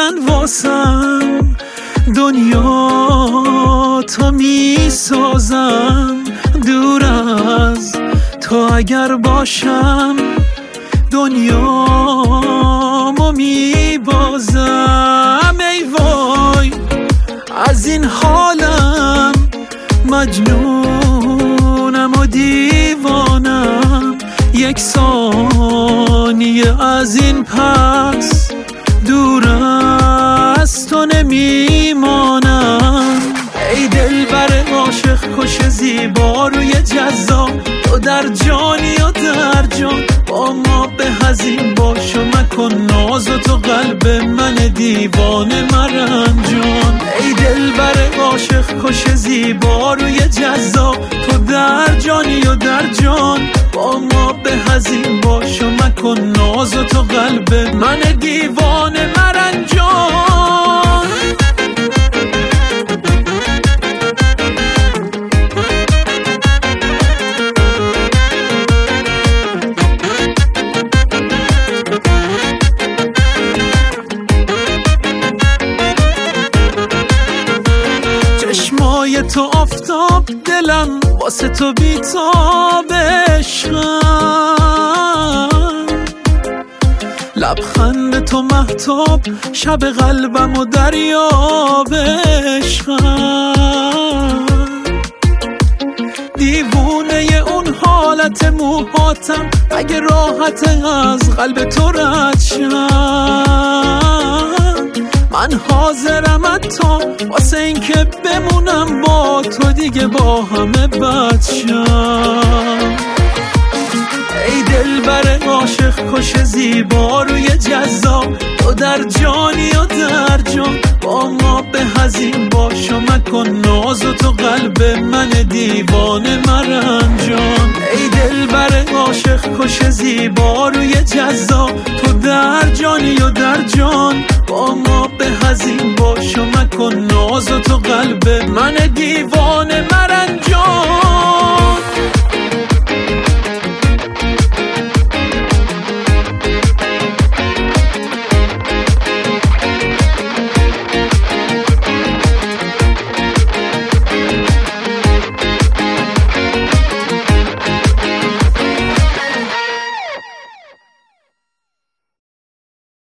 من واسم دنیا تو می سازم، دور از تو اگر باشم دنیامو می بازم. ای وای از این حالم، مجنونم و دیوانم، یک ثانیه از این پس دور از تو نمیمانم. ای دلبر عاشق کش زیبا روی جذاب، تو در جانی و در جان با ما به هزین باش و مکن ناز و تو قلب من دیوانه مرنجان. ای دلبر عاشق کش زیبا روی جذاب، تو در جانی و در جان با ما به هزین باش و مکن ناز و تو قلب من دیوانه مرنجان. چشمای تو آفتاب، دلم واسه تو بیتاب عشقم، لبخند تو مهتاب، شب قلبم و دریاب عشقم. دیوونه اون حالت موهاتم، اگه راحت از قلب تو رد شم، من حاضرم حتی واسه این که بمونم با تو دیگه با همه بد شم. ای دلبر عاشق کش زیبا روی جذاب، تو در جانی و در جان با ما به هزین باش و مکن ناز و تو قلب من دیوانه مرنجان. ای دلبر عاشق کش زیبا روی جذاب، تو در جانی و در جان با ما به هزین باش و مکن ناز و تو قلب من دیوانه مرنجان.